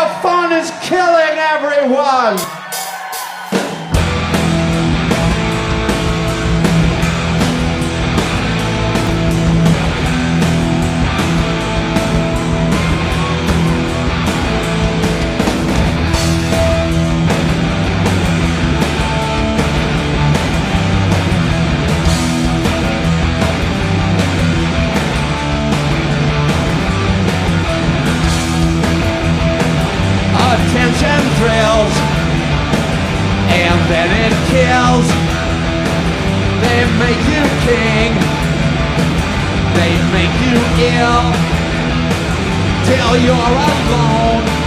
the fun is killing everyone. Attention thrills, and then it kills. They make you king, they make you ill, till you're alone.